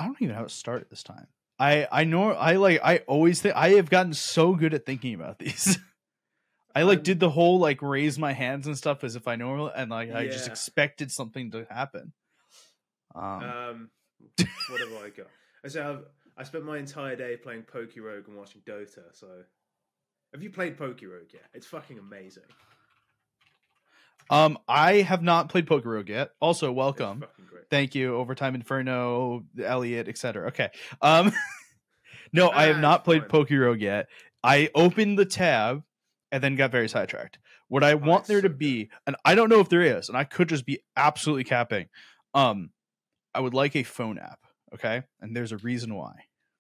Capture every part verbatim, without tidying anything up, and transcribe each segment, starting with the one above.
I don't even know how to start this time. I I know I like I always think I have gotten so good at thinking about these. I like I'm- did the whole like raise my hands and stuff as if I know, and like I just Yeah. expected something to happen. Um, Um, what have I got? I say I've, I spent my entire day playing Pokerogue and watching Dota. So, have you played Pokerogue yet? It's fucking amazing. um, I have not played Pokerogue yet. Also, It's welcome. fucking great. Thank you, Overtime Inferno, Elliot, et cetera. Okay. Um, no, I have Ah, not it's played fine. Pokerogue yet. I opened the tab and then got very sidetracked. What I want it's there so to be, and I don't know if there is, and I could just be absolutely capping. Um, I would like a phone app, okay? And there's a reason why.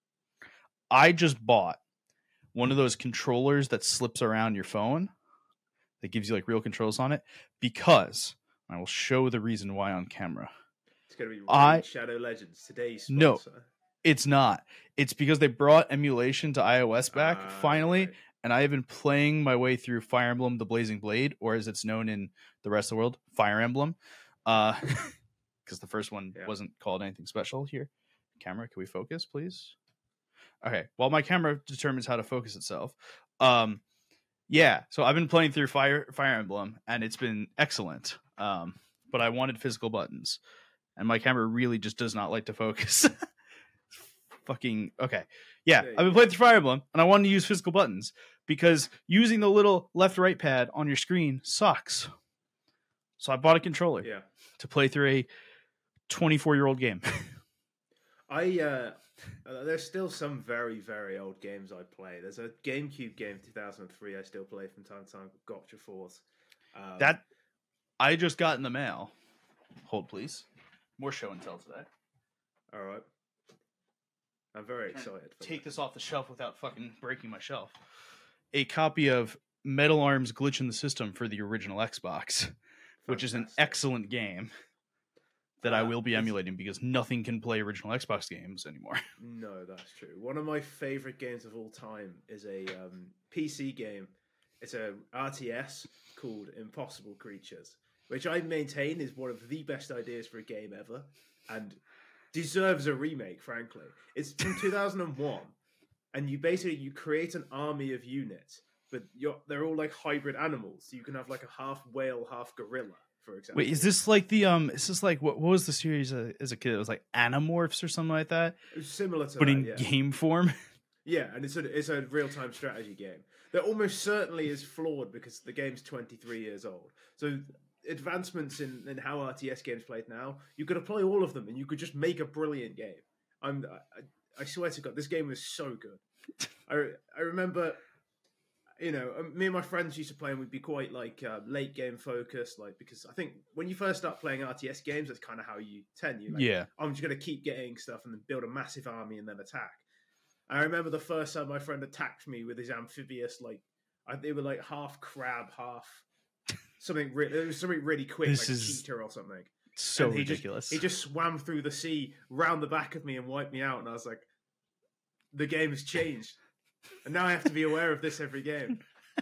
I just bought one of those controllers that slips around your phone that gives you like real controls on it because I will show the reason why on camera. It's gonna be Raid I- Shadow Legends today's No. sponsor. It's not. It's because they brought emulation to iOS back Ah, finally, right. and I have been playing my way through Fire Emblem: The Blazing Blade, or as it's known in the rest of the world, Fire Emblem. Uh, because the first one Yeah. wasn't called anything special here. Camera, can we focus, please? Okay. While my camera determines how to focus itself, um, yeah. So I've been playing through Fire Fire Emblem, and it's been excellent. Um, but I wanted physical buttons, and my camera really just does not like to focus. Fucking okay. Yeah, There you I've been go. playing through Fire Emblem, and I wanted to use physical buttons because using the little left right pad on your screen sucks. So I bought a controller Yeah. to play through a twenty-four year old game. I uh, uh, there's still some very very old games I play. There's a GameCube game two thousand three I still play from time to time. Gotcha Force. Um, That I just got in the mail. Hold please. More show and tell today. all right. I'm very excited. For Take that. this off the shelf without fucking breaking my shelf. A copy of Metal Arms Glitch in the System for the original Xbox, which is an Fantastic. excellent game that I Uh, will be it's- emulating because nothing can play original Xbox games anymore. No, that's true. One of my favorite games of all time is a um, P C game. It's a R T S called Impossible Creatures, which I maintain is one of the best ideas for a game ever, and deserves a remake. Frankly, it's from two thousand one, and you basically you create an army of units, but you're they're all like hybrid animals. So you can have like a half whale, half gorilla, for example. Wait, is this like the um? Is this like what? What was the series uh, as a kid? It was like Animorphs or something like that, It was similar to but that, in yeah. game form. Yeah, and it's a it's a real time strategy game that almost certainly is flawed because the game's twenty-three years old. So advancements in, in how R T S games played now, you could apply all of them and you could just make a brilliant game. I'm I, I swear to God, this game was so good. I I remember, you know, um, me and my friends used to play and we'd be quite like uh, late game focused, like because I think when you first start playing R T S games, that's kind of how you tend. You like, Yeah. I'm just gonna keep getting stuff and then build a massive army and then attack. I remember the first time my friend attacked me with his amphibious, like I, they were like half crab, half something. Re- it was something really quick, This like is a cheetah or something. So And he ridiculous. Just, he just swam through the sea, round the back of me, and wiped me out. And I was like, the game has changed, and now I have to be aware of this every game.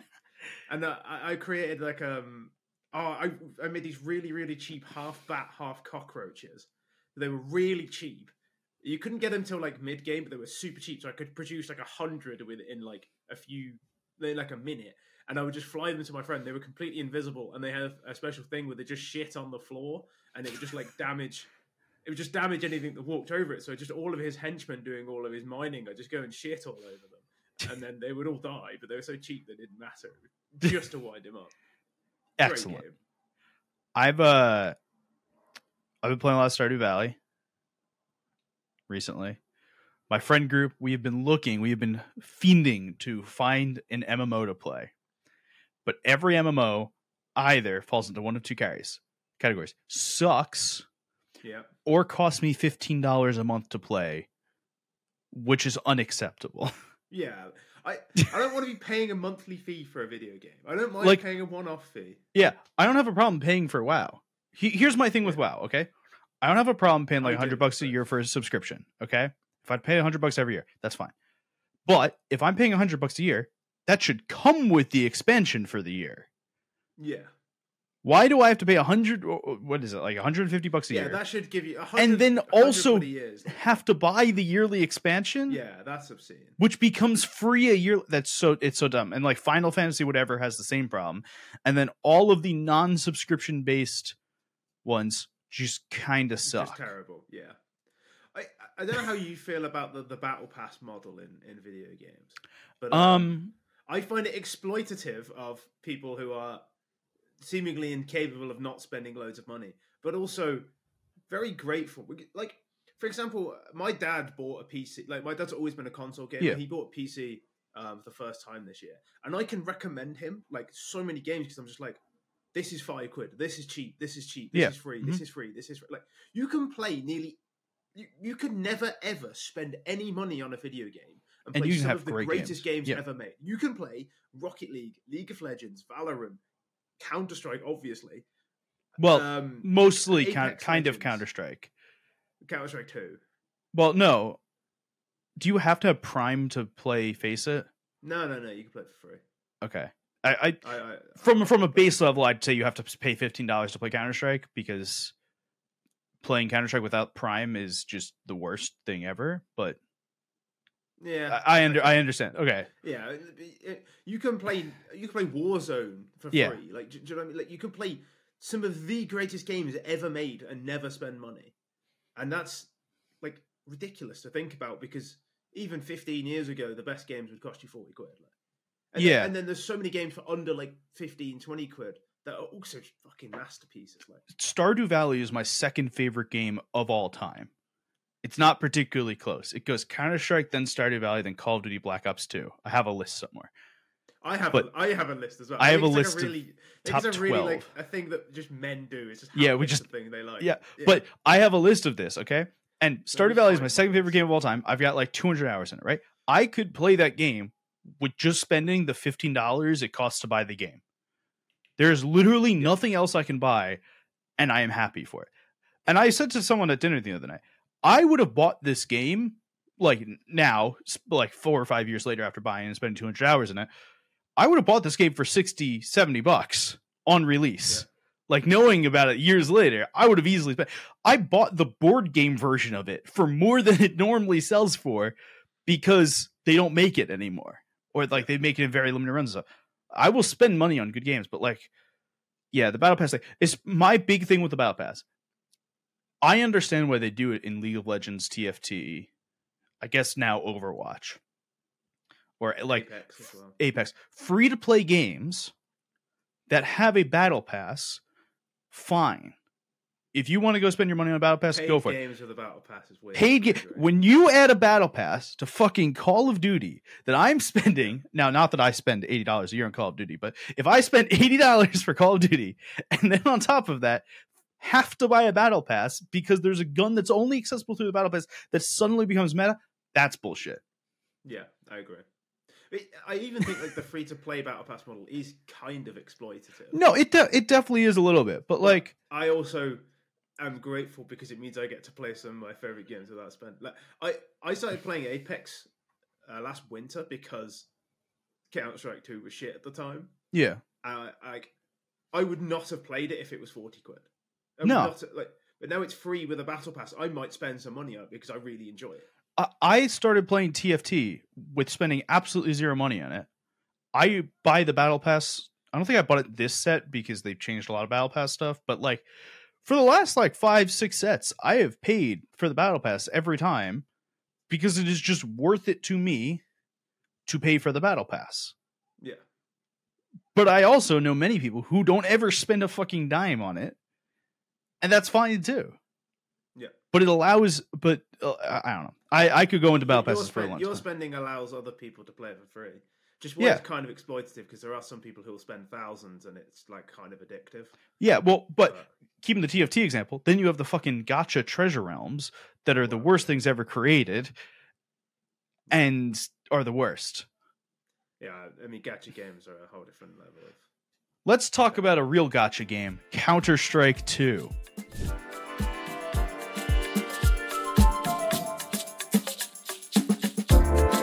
And uh, I, I created like um, oh, I I made these really really cheap half bat, half cockroaches. They were really cheap. You couldn't get them till like mid game, but they were super cheap. So I could produce like a hundred within like a few, in like a minute, and I would just fly them to my friend. They were completely invisible, and they had a special thing where they just shit on the floor, and it would just like damage. It would just damage anything that walked over it. So just all of his henchmen doing all of his mining, I'd just go and shit all over them, and then they would all die. But they were so cheap they didn't matter, just to wind him up. Great Excellent. game. I've uh, I've been playing a lot of Stardew Valley recently. My friend group, we have been looking, we have been fiending to find an M M O to play. But every M M O either falls into one of two categories. Categories sucks, Yeah. or costs me fifteen dollars a month to play, which is unacceptable. Yeah. I, I don't want to be paying a monthly fee for a video game. I don't mind Like- paying a one-off fee. Yeah, I don't have a problem paying for WoW. He, here's my thing with WoW, okay? I don't have a problem paying like I one hundred do, bucks a but- year for a subscription, okay? If I'd pay one hundred bucks every year, that's fine. But if I'm paying one hundred bucks a year, that should come with the expansion for the year. Yeah. Why do I have to pay a hundred? What is it like? one hundred fifty bucks a yeah, year? that should give you. one And hundred, then also years. have to buy the yearly expansion. Yeah, that's obscene. Which becomes free a year. That's so it's so dumb. And like Final Fantasy, whatever, has the same problem. And then all of the non-subscription based ones just kind of suck. Just terrible. Yeah. I, I don't know how you feel about the, the battle pass model in, in video games, but um, Um, I find it exploitative of people who are seemingly incapable of not spending loads of money, but also very grateful. Like, for example, my dad bought a P C. Like, my dad's always been a console gamer. Yeah. He bought a P C um, for the first time this year, and I can recommend him like so many games because I'm just like, this is five quid. This is cheap. This is cheap. This Yeah. is free. Mm-hmm. This is free. This is free. Like, you can play nearly. You, you could never ever spend any money on a video game and And play you can some have of the great greatest games, games. Yeah. ever made. You can play Rocket League, League of Legends, Valorant, Counter Strike, obviously. well, um, mostly Apex kind, kind of Legends. Counter Strike. Counter Strike Two. Well, no. Do you have to have Prime to play Face It? No, no, no. You can play it for free. Okay. I, I I, I, from I, from a base level, I'd say you have to pay fifteen dollars to play Counter Strike because playing Counter Strike without Prime is just the worst thing ever. But Yeah, I I, under, I understand. Okay. Yeah, it- it- you can play. You can play Warzone for Yeah. free. Like, do, do you know what I mean? Like, you can play some of the greatest games ever made and never spend money, and that's like ridiculous to think about because even fifteen years ago, the best games would cost you forty quid. Like, and Yeah. then, and then there's so many games for under like fifteen, twenty quid that are also fucking masterpieces. Like, Stardew Valley is my second favorite game of all time. It's not particularly close. It goes Counter Strike, then Stardew Valley, then Call of Duty Black Ops two. I have a list somewhere. I have, But a, I have a list as well. I have think a it's list like of a really, top it's a really like twelve. a thing that just men do. It's just Yeah, we it's just- a thing they like. Yeah, but I have a list of this, okay? And Stardew me Valley is find my second mine. favorite game of all time. I've got like two hundred hours in it, right? I could play that game with just spending the fifteen dollars it costs to buy the game. There's literally nothing else I can buy, and I am happy for it. And I said to someone at dinner the other night, I would have bought this game like now, like four or five years later after buying and spending two hundred hours in it. I would have bought this game for sixty, seventy bucks on release. Yeah. Like knowing about it years later, I would have easily spent. I bought the board game version of it for more than it normally sells for because they don't make it anymore. Or like they make it in very limited runs. So I will spend money on good games, but like, yeah, the Battle Pass thing is my big thing with the Battle Pass. I understand why they do it in League of Legends, T F T, I guess now Overwatch, or like Apex as well. Apex, free to play games that have a Battle Pass. Fine, if you want to go spend your money on a Battle Pass, Paid go for it. games with a battle pass is weird. Paid I ga- agree. when you add a Battle Pass to fucking Call of Duty that I'm spending now, not that I spend eighty dollars a year on Call of Duty, but if I spend eighty dollars for Call of Duty and then on top of that have to buy a Battle Pass because there's a gun that's only accessible through the Battle Pass that suddenly becomes meta, that's bullshit. Yeah, I agree. I- I even think like the free to play battle pass model is kind of exploitative. No, it de- it definitely is a little bit, but like, I also am grateful because it means I get to play some of my favorite games without spend. Like I, I started playing Apex uh, last winter because Counter Strike Two was shit at the time. yeah, Uh, like I would not have played it if it was forty quid. I would No. not have- like, but now it's free with a battle pass. I might spend some money on it because I really enjoy it. I, I started playing T F T with spending absolutely zero money on it. I buy the Battle Pass. I don't think I bought it this set because they've changed a lot of Battle Pass stuff, but like for the last like five, six sets, I have paid for the Battle Pass every time because it is just worth it to me to pay for the Battle Pass. Yeah. But I also know many people who don't ever spend a fucking dime on it, and that's fine too. Yeah. But it allows, but uh, I I don't know. I, I could go into Battle Your Passes for a spend- long Your time. spending allows other people to play it for free. Just why Yeah. it's kind of exploitative because there are some people who will spend thousands and it's like kind of addictive. Yeah, well, but But- keeping the T F T example, then you have the fucking gotcha treasure realms that are the Well, worst things ever created and are the worst. Yeah, I mean, gacha games are a whole different level of. Let's talk about a real gotcha game, Counter-Strike two.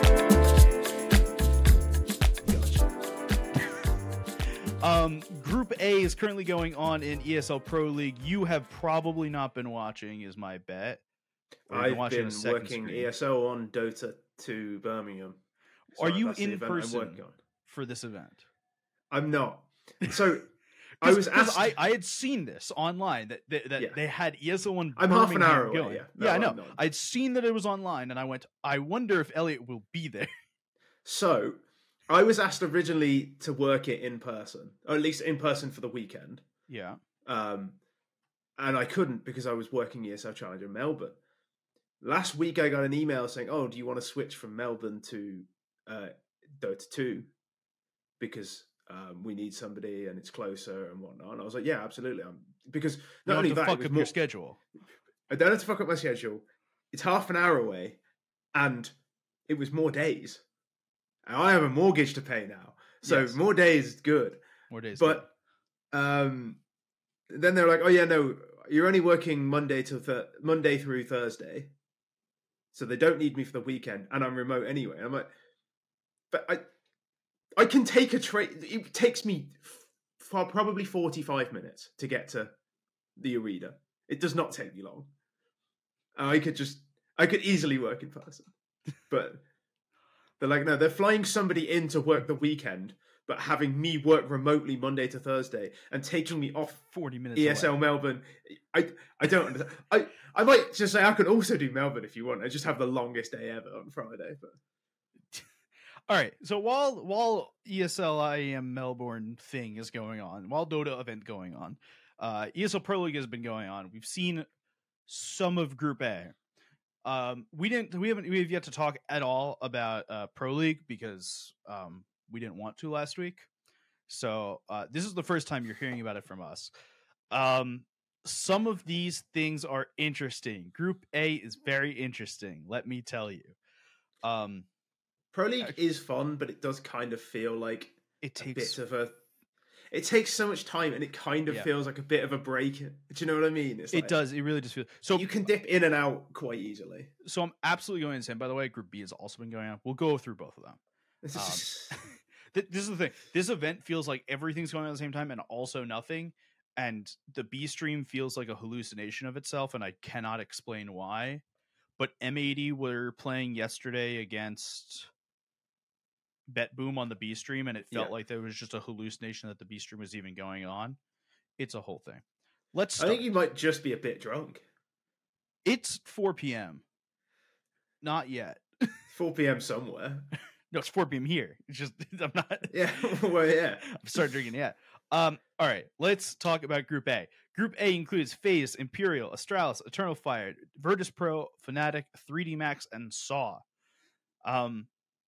Um, Group A is currently going on in E S L Pro League. You have probably not been watching, is my bet. Or you've I've watching a been second working screen. E S L on Dota two Birmingham. So Are you that's the in event I'm person working on. for this event? I'm not. So I was asked. I, I had seen this online that that, that Yeah. they had E S L one. I'm half an Birmingham hour away, going. yeah. No, yeah, I I'm know. not. I'd seen that it was online, and I went. I wonder if Elliot will be there. So I was asked originally to work it in person, or at least in person for the weekend. Yeah. Um, and I couldn't because I was working E S L Challenger in Melbourne. Last week I got an email saying, "Oh, do you want to switch from Melbourne to uh, Dota two because um, we need somebody and it's closer and whatnot?" And I was like, "Yeah, absolutely." I'm, because not You only have to that, fuck it was up more, your schedule. I don't have to fuck up my schedule. It's half an hour away, and it was more days. And I have a mortgage to pay now, so Yes. more days is good. More days. But um, then they're like, "Oh yeah, no, you're only working Monday to th- Monday through Thursday, so they don't need me for the weekend, and I'm remote anyway." And I'm like, "But I, I can take a train. It takes me for probably forty-five minutes to get to the arena. It does not take me long. I could just, I could easily work in person, but." They're like, no, they're flying somebody in to work the weekend, but having me work remotely Monday to Thursday and taking me off forty minutes. E S L away. Melbourne. I I don't understand. I, I might just say I could also do Melbourne if you want. I just have the longest day ever on Friday. But all right. So while while E S L I A M Melbourne thing is going on, while Dota event going on, uh, E S L Pro League has been going on. We've seen some of Group A. Um, we didn't. We haven't. We have yet to talk at all about uh, Pro League because um, we didn't want to last week. So uh, this is the first time you're hearing about it from us. Um, some of these things are interesting. Group A is very interesting. Let me tell you. Um, Pro League is fun, but it does kind of feel like it a takes bit of a. It takes so much time, and it kind of Yeah. feels like a bit of a break. Do you know what I mean? It's it like, does. It really does feel so. You can dip in and out quite easily. So I'm absolutely going insane. By the way, Group B has also been going on. We'll go through both of them. This Um, is Th- this is the thing. This event feels like everything's going on at the same time and also nothing. And the B stream feels like a hallucination of itself, and I cannot explain why. But M eighty were playing yesterday against Bet Boom on the B stream, and it felt Yeah. like there was just a hallucination that the B stream was even going on. It's a whole thing. Let's I start. think you might just be a bit drunk. It's four p.m. Not yet. four p.m. somewhere. No, it's four p.m. here. It's just I'm not. Yeah, well, yeah. I've started drinking yet. Um, all right, let's talk about Group A. Group A includes FaZe, Imperial, Astralis, Eternal Fire, Virtus Pro, Fnatic, three D Max, and Saw. Um,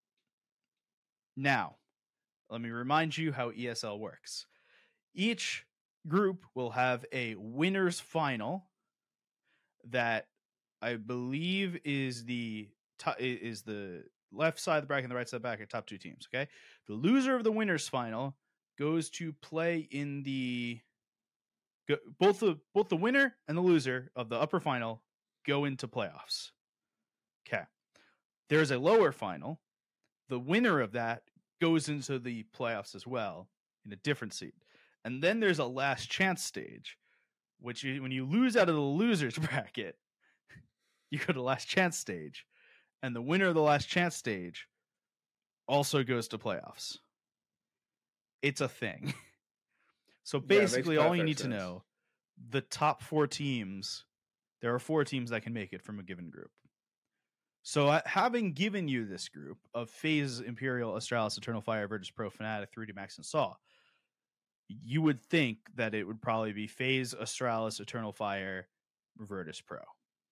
now, let me remind you how E S L works. Each group will have a winners final that I believe is the to- is the left side of the bracket and the right side of the bracket, top two teams. Okay, the loser of the winners final goes to play in the go, both the both the winner and the loser of the upper final go into playoffs. Okay, there's a lower final. The winner of that goes into the playoffs as well in a different seat, and then there's a last chance stage, which you, when you lose out of the losers bracket, you go to last chance stage, and the winner of the last chance stage also goes to playoffs. It's a thing. So basically, yeah, all you need sense. to know, the top four teams, there are four teams that can make it from a given group. So uh, having given you this group of FaZe, Imperial, Astralis, Eternal Fire, Virtus Pro, Fnatic, three D Max, and Saw, you would think that it would probably be FaZe, Astralis, Eternal Fire, Virtus Pro.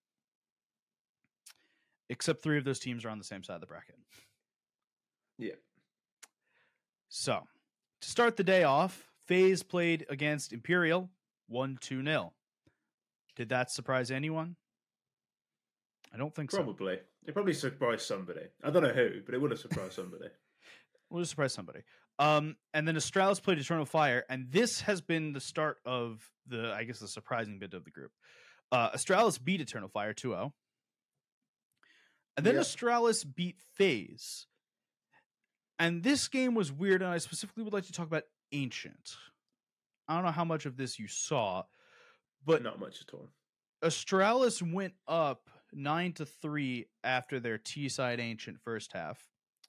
Except three of those teams are on the same side of the bracket. Yeah. So, to start the day off, FaZe played against Imperial, won two nil. Did that surprise anyone? I don't think so. Probably. It probably surprised somebody. I don't know who, but it would have surprised somebody. We'll just surprise somebody. Um, and then Astralis played Eternal Fire, and this has been the start of the, I guess, the surprising bit of the group. Uh, Astralis beat Eternal Fire two oh. And then Yeah. Astralis beat FaZe. And this game was weird, and I specifically would like to talk about Ancient. I don't know how much of this you saw, but Not much at all. Astralis went up nine to three after their T-side Ancient first half.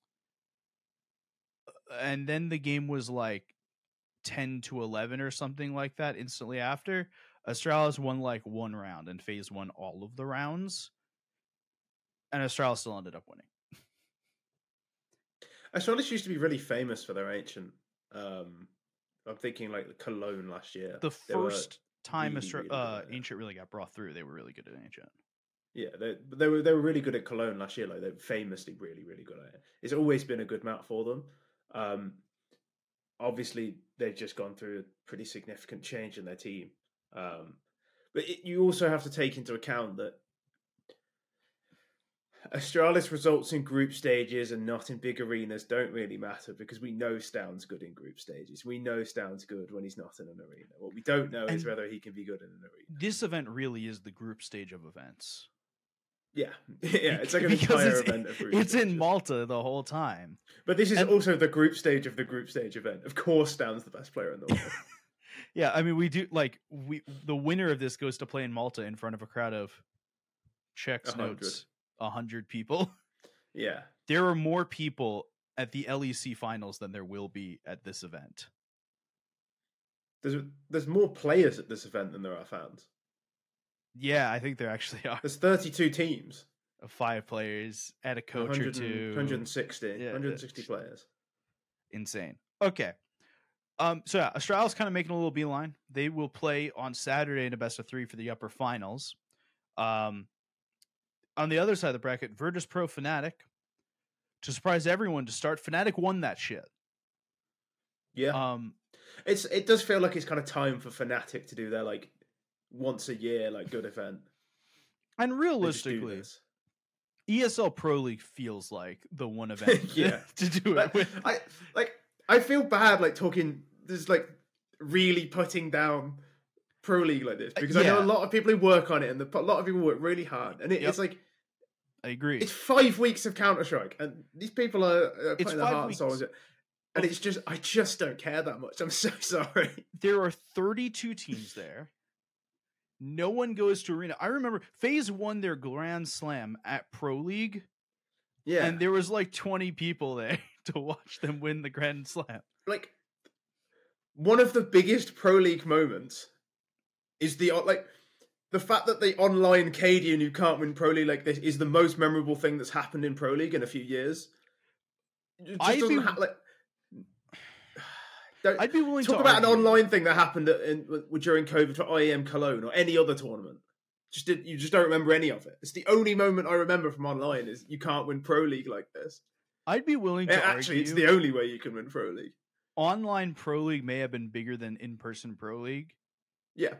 And then the game was like ten to eleven or something like that instantly after. Astralis won like one round and FaZe won all of the rounds. And Astralis still ended up winning. Astralis used to be really famous for their Ancient. Um, I'm thinking like the Cologne last year. The They were first time really, Astra- really good uh, at it. Ancient really got brought through, they were really good at Ancient. Yeah, they, they were they were really good at Cologne last year. Like they're famously really really good at it. It's always been a good map for them. Um, obviously, they've just gone through a pretty significant change in their team. Um, but it, you also have to take into account that Astralis results in group stages and not in big arenas don't really matter because we know Stound's good in group stages. We know Stound's good when he's not in an arena. What we don't know is And whether he can be good in an arena. This event really is the group stage of events. Yeah, yeah, it's like an Because entire it's, event of group It's stages. in Malta the whole time. But this is And- also the group stage of the group stage event. Of course, Stound's the best player in the world. Yeah, I mean, we do like we the winner of this goes to play in Malta in front of a crowd of checks A hundred. notes a hundred people. Yeah, There are more people at the L E C finals than there will be at this event. there's there's more players at this event than there are fans. Yeah, I think there actually are There's thirty-two teams, five players at a coach one or hundred and- two. one hundred sixty, Yeah, one hundred sixty players. Insane. Okay. Um, so yeah, Astralis kind of making a little beeline. They will play on Saturday in a best of three for the upper finals. Um, on the other side of the bracket, Virtus Pro Fnatic, to surprise everyone to start, Fnatic won that shit. Yeah, Um, it's it does feel like it's kind of time for Fnatic to do their like once a year like good event. and They just do realistically, this. E S L Pro League feels like the one event Yeah. to do it Like, with. I like I feel bad like talking this like really putting down Pro League like this because I know Yeah. a lot of people who work on it and the, a lot of people work really hard and it, Yep. it's like I agree. it's five weeks of Counter Strike and these people are, are It's putting their five heart and soul weeks. into it. And it's just I just don't care that much. I'm so sorry. There are thirty-two teams there. No one goes to arena. I remember FaZe won their Grand Slam at Pro League, Yeah, and there was like twenty people there to watch them win the Grand Slam. like one of the biggest Pro League moments is the like the fact that the online Cadian who can't win Pro League like this is the most memorable thing that's happened in Pro League in a few years. It just I'd doesn't be- ha- like. Don't, I'd be willing talk to about an argue- online thing that happened at, in, during COVID for I E M Cologne or any other tournament. Just did, you just don't remember any of it. It's the only moment I remember from online is you can't win Pro League like this. I'd be willing to Eh, Actually, argue it's the only way you can win Pro League. online Pro League may have been bigger than in-person Pro League. Yeah.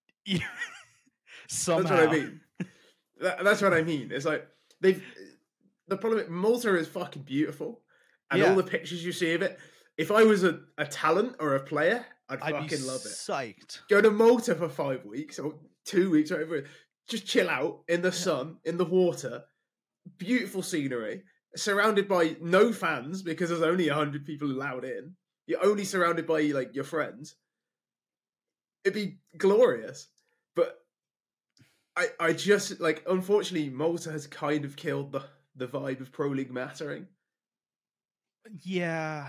Somehow. That's what I mean. That, that's what I mean. It's like they've the problem. Malta is fucking beautiful, and Yeah. all the pictures you see of it. If I was a, a talent or a player, I'd, I'd fucking be love it. psyched. Go to Malta for five weeks or two weeks, whatever. Just chill out in the sun, in the water. Beautiful scenery, surrounded by no fans because there's only a hundred people allowed in. You're only surrounded by like your friends. It'd be glorious, but I, I just like unfortunately Malta has kind of killed the the vibe of Pro League mattering. Yeah.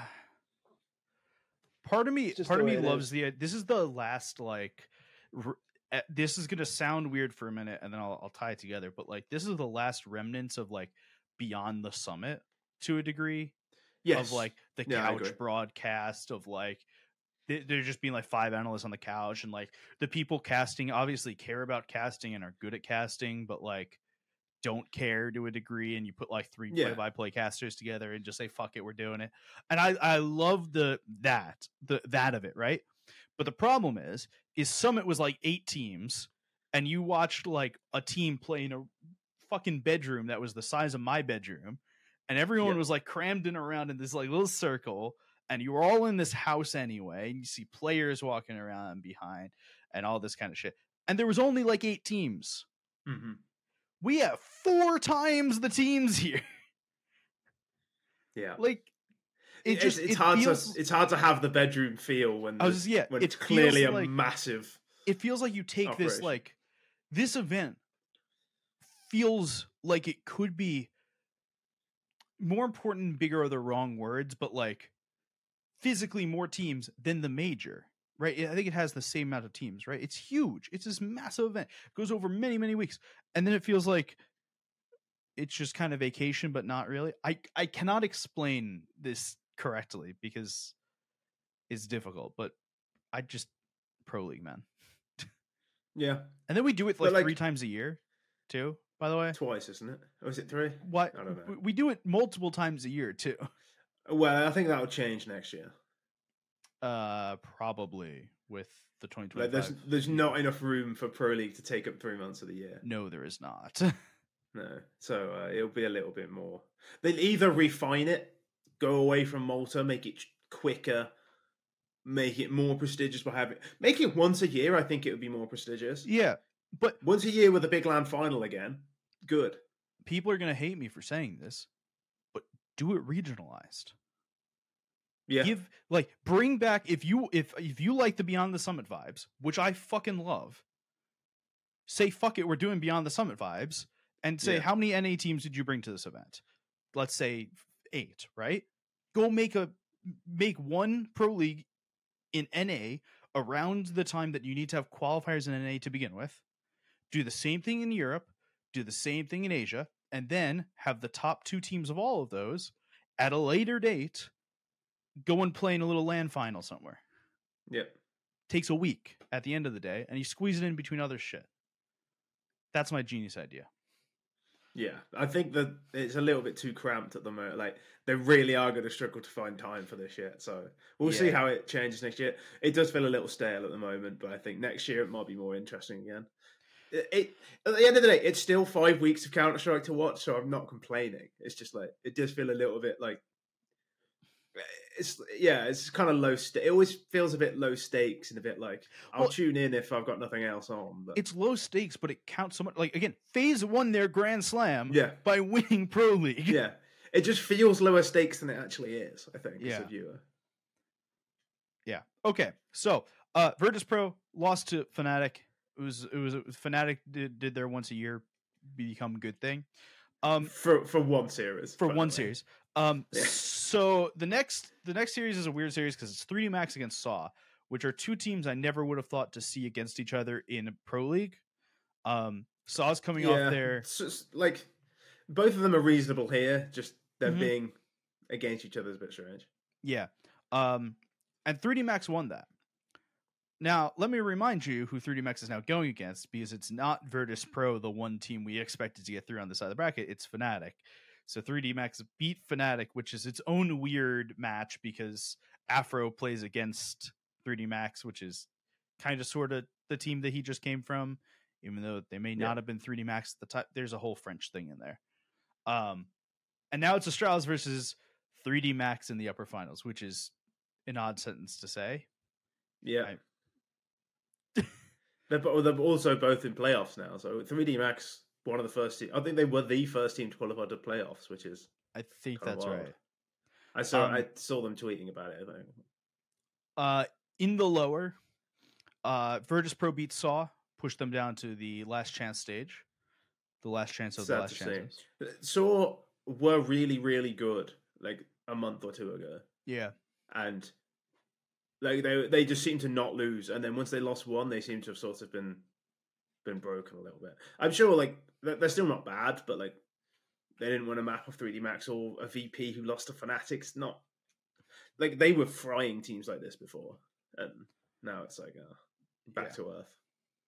Part of me, It's just part the of way me it loves is. the. This is the last like. r- uh, This is gonna sound weird for a minute, and then I'll, I'll tie it together. But like, this is the last remnants of like Beyond the Summit to a degree Yes, of like the Yeah, I couch agree. broadcast of like th- there just being like five analysts on the couch, and like the people casting obviously care about casting and are good at casting, but like don't care to a degree, and you put like three Yeah. play-by-play casters together and just say fuck it, we're doing it. And I I love the that the that of it, right? But the problem is is Summit was like eight teams, and you watched like a team play in a fucking bedroom that was the size of my bedroom, and everyone Yeah. was like crammed in around in this like little circle, and you were all in this house anyway, and you see players walking around behind and all this kind of shit. And there was only like eight teams. Mm-hmm. We have four times the teams here. Yeah, Like it it's, just it's it hard feels, to it's hard to have the bedroom feel when I was there's- just, yeah, when it it's clearly feels a like- massive. it feels like you take this Operation. like this event feels like it could be more important and bigger are the wrong words, but like physically more teams than the major, right? I think it has the same amount of teams, right? It's huge. It's this massive event. It goes over many, many weeks. And then it feels like it's just kind of vacation, but not really. I, I cannot explain this correctly because it's difficult, but I just Pro League, man. Yeah, And then we do it But, like, like- three times a year too, by the way. twice, isn't it? Or is it three? What I don't know. we- we do it multiple times a year too. Well, I think that'll change next year. Uh, probably with the twenty Like, twenty-five. there's there's not enough room for Pro League to take up three months of the year. No, there is not. No, so uh, it'll be a little bit more. They'll either refine it, go away from Malta, make it quicker, make it more prestigious by having make it once a year. I think it would be more prestigious. Yeah, but Once a year with a big land final again, good. people are gonna hate me for saying this, but do it regionalized. Yeah, Give like bring back if you if if you like the Beyond the Summit vibes, which I fucking love. Say fuck it, we're doing Beyond the Summit vibes, and say Yeah. how many N A teams did you bring to this event? Let's say eight, right? Go make a make one Pro League in N A around the time that you need to have qualifiers in N A to begin with. Do the same thing in Europe, do the same thing in Asia, and then have the top two teams of all of those at a later date go and play in a little land final somewhere. Yep. Takes a week at the end of the day, and you squeeze it in between other shit. That's my genius idea. Yeah, I think that it's a little bit too cramped at the moment. Like, they really are going to struggle to find time for this yet. So we'll see Yeah. how it changes next year. It does feel a little stale at the moment, but I think next year it might be more interesting again. It, it at the end of the day, it's still five weeks of Counter Strike to watch, so I'm not complaining. It's just like it does feel a little bit like it's yeah, it's kind of low. St- it always feels a bit low stakes and a bit like I'll Well- tune in if I've got nothing else on. But It's low stakes, but it counts so much. Like again, FaZe won their Grand Slam yeah, by winning Pro League. yeah, it just feels lower stakes than it actually is. I think as Yeah. a viewer. Yeah. Okay. So, uh, Virtus Pro lost to Fnatic. It was it was Fnatic did, did their once a year become good thing. Um, for for one series. for by the one way. series. Um, Yeah. so the next the next series is a weird series because it's three D Max against Saw, which are two teams I never would have thought to see against each other in Pro League. Um, Saw's coming Yeah, off their it's just, like both of them are reasonable here. Just them Mhm. being against each other is a bit strange. yeah, um, and three D Max won that. Now, let me remind you who three D Max is now going against, because it's not Virtus Pro, the one team we expected to get through on the side of the bracket. It's Fnatic. So three D Max beat Fnatic, which is its own weird match because Afro plays against three D Max, which is kind of sort of the team that he just came from, even though they may Yeah. not have been three D Max at the time. There's a whole French thing in there. Um, and now it's Astralis versus three D Max in the upper finals, which is an odd sentence to say. Yeah. I- They're, bo- they're also both in playoffs now. So three D Max, one of the first team. I think they were the first team to qualify to playoffs, which is I think Kinda that's wild. right. I saw. Um, I saw them tweeting about it. I think. Uh, in the lower, uh, Virtus Pro beat Saw, pushed them down to the last chance stage. The last chance of the Sad last to chances. see. Saw were really, really good like a month or two ago, Yeah. and like they they just seemed to not lose. And then once they lost one, they seem to have sort of been been broken a little bit. I'm sure like they're they're still not bad, but like they didn't win a map of three D Max or a V P who lost to Fanatics. Not like they were frying teams like this before, and now it's like uh, back Yeah. to earth.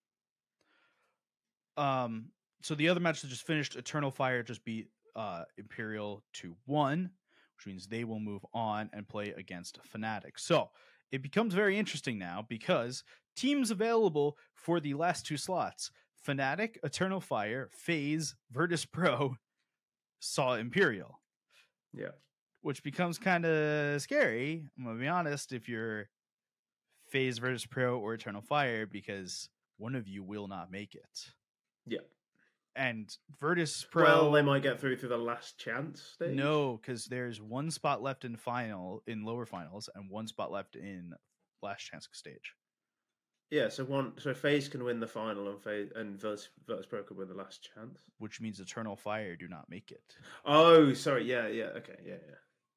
Um. So the other match that just finished, Eternal Fire just beat uh Imperial two one, which means they will move on and play against Fnatic. So it becomes very interesting now because teams available for the last two slots: Fnatic, Eternal Fire, FaZe, Virtus Pro, Saw Imperial. Yeah, Which becomes kind of scary. I'm gonna be honest, if you're FaZe Virtus Pro or Eternal Fire, because one of you will not make it. yeah. and Virtus Pro. Well, they might get through to the last chance stage. No, because there's one spot left in final in lower finals and one spot left in last chance stage. Yeah, so one so FaZe can win the final and FaZe and Virtus, Virtus Pro can win the last chance. Which means Eternal Fire do not make it. Oh, sorry. Yeah, yeah. Okay, yeah, yeah.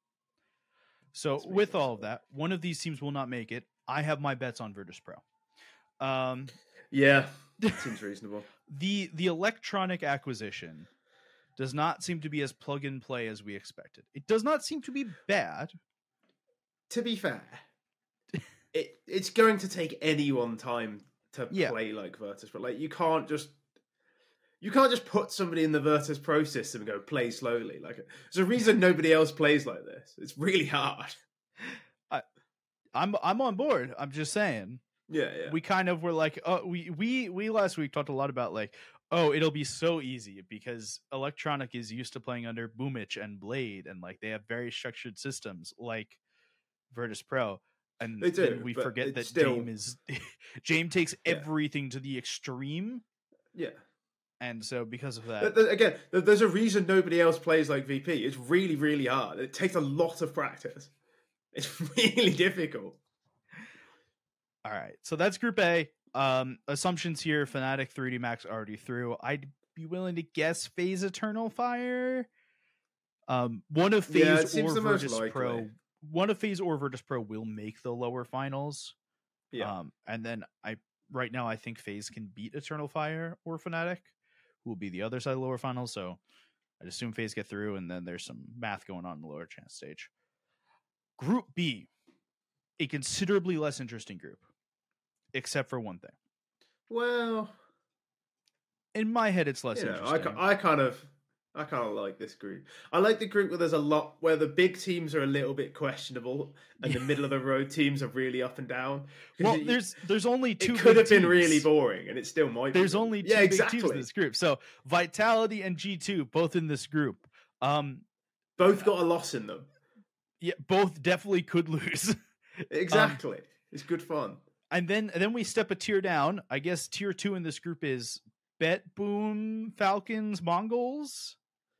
So with all of that, one of these teams will not make it. I have my bets on Virtus Pro. Um, yeah, seems reasonable. the the electronic acquisition does not seem to be as plug and play as we expected. It does not seem to be bad. To be fair, it it's going to take anyone time to Yeah. play like Virtus, but like you can't just you can't just put somebody in the Virtus Pro system and go play slowly. Like there's a reason nobody else plays like this. It's really hard. I, I'm I'm on board. I'm just saying. Yeah, yeah. We kind of were like, oh, we we we last week talked a lot about like, oh, it'll be so easy because Electronic is used to playing under Boomich and Blade, and like they have very structured systems like Virtus Pro. And They do, then we but forget it's that still- Jame is Jame takes Yeah. everything to the extreme, yeah. and so because of Th- that, th- Again, th- there's a reason nobody else plays like V P. It's really, really hard. It takes a lot of practice. It's really difficult. all right. So that's Group A. Um, assumptions here: Fnatic, three D Max already through. I'd be willing to guess FaZe Eternal Fire. Um, one of FaZe Yeah, it seems or the most Virtus Pro, likely. one of FaZe or Virtus Pro will make the lower finals. Yeah. Um, and then I right now I think FaZe can beat Eternal Fire or Fnatic, who will be the other side of the lower finals. So I'd assume FaZe get through, and then there's some math going on in the lower chance stage. Group B, a considerably less interesting group, except for one thing. Well, In my head, it's less you know, I, interesting. ki- I kind of, I kind of like this group. I like the group where there's a lot, where the big teams are a little bit questionable, and the middle of the road teams are really up and down. 'Cause well, it, there's there's only two. it could big have been teams. really boring, and it still might. be There's good. only two yeah, big exactly. teams in this group. So Vitality and G two both in this group. Um, Both got a loss in them. yeah, both definitely could lose. Exactly. it's good fun. And then and then we step a tier down. I guess tier two in this group is Bet Boom Falcons Mongols.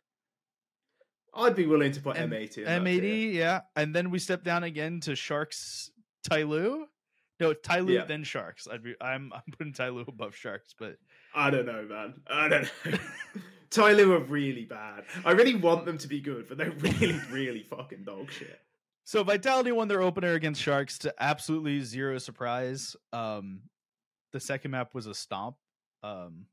I'd be willing to put And M eighty. in that M eighty, tier. yeah. And then we step down again to Sharks Tyloo. No, Tyloo Yeah. then Sharks. I'd be I'm I'm putting Tyloo above Sharks, but I don't know, man. I don't know. Tyler are really bad. I really want them to be good, but they're really, really fucking dog shit. so Vitality won their opener against Sharks to absolutely zero surprise. Um the second map was a stomp. Um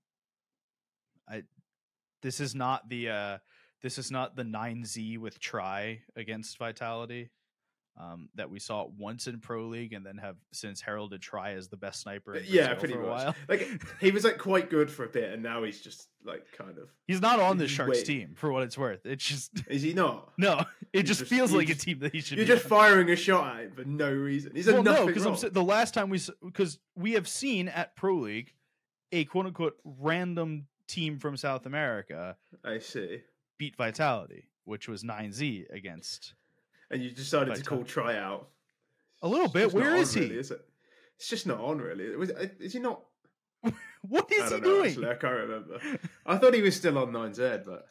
I this is not the uh this is not the nine Z with try against Vitality. Um, that we saw once in Pro League and then have since heralded Try as the best sniper. In Yeah, Brazil pretty for a much. while. Like he was like quite good for a bit, and now he's just like kind of. He's not on the He's Sharks way- team for what it's worth. It's just Is he not? no. It He's just, just- feels you like just- a team that he should. You're be just on. firing a shot at him for no reason. He's done well, no, nothing because wrong. the last time we because we have seen at Pro League a quote unquote random team from South America I see. beat Vitality, which was nine Z against. And you decided Right, to call tryout. A little It's bit. just not Where on, is he? Really, is it? It's just not on, really. Was, is he not? What I is he don't know. doing? Actually, I can't remember. I thought he was still on nine Z, but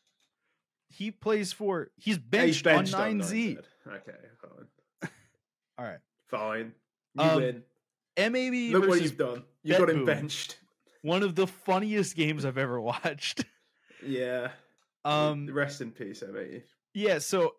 He plays for. He's He's benched, benched on nine Z. Okay, fine. All right. Fine. You Um, win. M A B Look what versus you've done. You got him Betboom. benched. one of the funniest games I've ever watched. Yeah. Um, Rest in peace, M eighty. yeah. So,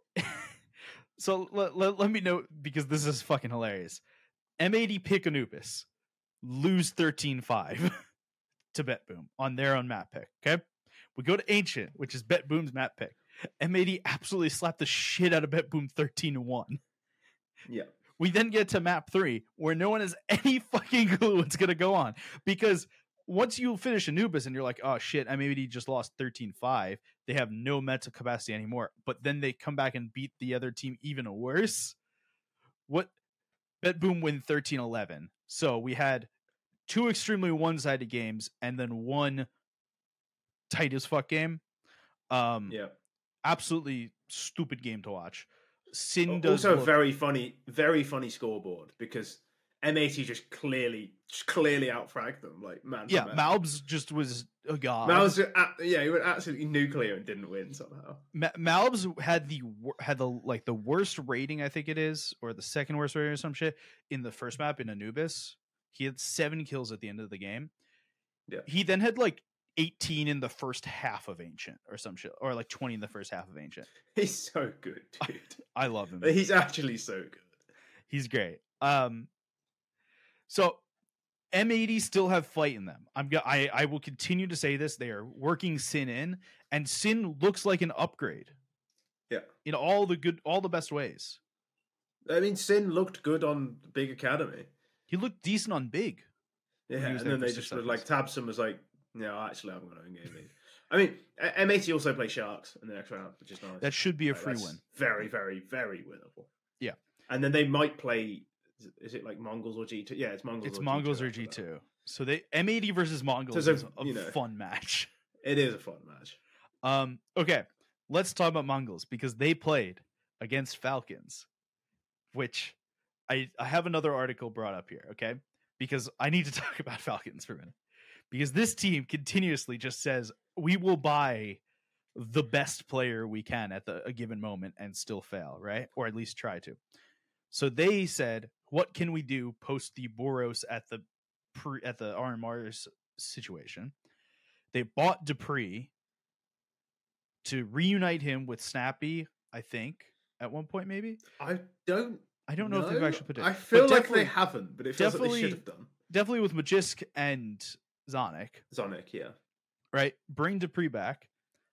so let, let, let me know because this is fucking hilarious. M eighty pick Anubis, lose thirteen five to BetBoom on their own map pick. Okay, we go to Ancient, which is BetBoom's map pick. M eighty absolutely slapped the shit out of BetBoom thirteen one. Yeah. We then get to map three, where no one has any fucking clue what's gonna go on. Because once you finish Anubis and you're like, oh shit, M eighty just lost thirteen five, they have no mental capacity anymore. But then they come back and beat the other team even worse. What BetBoom win thirteen eleven. So we had two extremely one-sided games and then one tight as fuck game. Um Yeah. absolutely stupid game to watch. Sin does Also, a look- very funny, very funny scoreboard because M eighty just clearly, just clearly outfragged them. Like man, Yeah, man. Malbs just was a god. Malbs, yeah, he went absolutely nuclear and didn't win somehow. Ma- Malbs had the had the like the worst rating, I think it is, or the second worst rating or some shit in the first map in Anubis. He had seven kills at the end of the game. Yeah. He then had like eighteen in the first half of Ancient or some shit, or like twenty in the first half of Ancient. He's so good, dude. I love him. He's actually so good. He's great. Um, so M eighty still have fight in them. I'm go- I I will continue to say this. They are working Sin in, and Sin looks like an upgrade. Yeah, in all the good, all the best ways. I mean, Sin looked good on Big Academy. He looked decent on Big. Yeah, and then they just were like, Tabson was like, "No, actually, I'm going to engage me." I mean, M eighty also play Sharks in the next round, which is nice. That should be a like, free win. Very, very, very winnable. Yeah, and then they might play. Is it like Mongols or G two? Yeah, it's Mongols. It's or Mongols G two or G two. So they M eighty versus Mongols so is a you know, fun match. It is a fun match. Um. Okay, let's talk about Mongols because they played against Falcons, which I I have another article brought up here. Okay, because I need to talk about Falcons for a minute because this team continuously just says we will buy the best player we can at the, a given moment and still fail, right? Or at least try to. So they said, what can we do post the Boros at the pre, at the R M R's situation? They bought Dupree to reunite him with Snappy, I think, at one point maybe. I don't I don't know, know if they've actually put it. I feel like they haven't, but it feels like they should have done. Definitely with Magisk and Zonic. Zonic, yeah. Right? Bring Dupree back.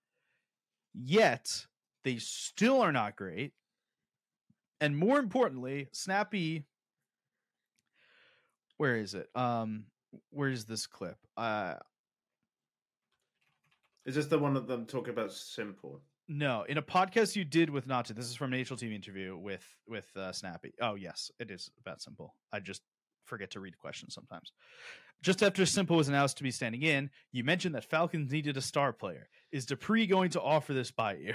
Yet, they still are not great. And more importantly, Snappy, where is it? Um, where's this clip? Uh, is this the one of them talking about Simple? No, in a podcast you did with Natu. This is from an H L T V interview with with uh, Snappy. Oh yes, it is about Simple. I just forget to read questions sometimes. Just after Simple was announced to be standing in, you mentioned that Falcons needed a star player. Is Dupree going to offer this by you?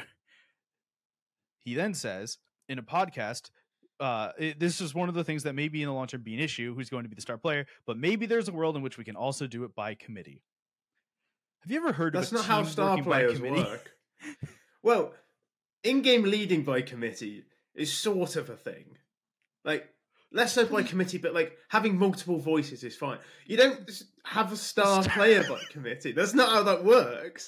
He then says in a podcast, uh, it, this is one of the things that maybe in the long term be an issue, who's going to be the star player, but maybe there's a world in which we can also do it by committee. Have you ever heard That's of a not how star players work. Well, in-game leading by committee is sort of a thing. Like, less so by committee, but like having multiple voices is fine. You don't have a star player by committee. That's not how that works.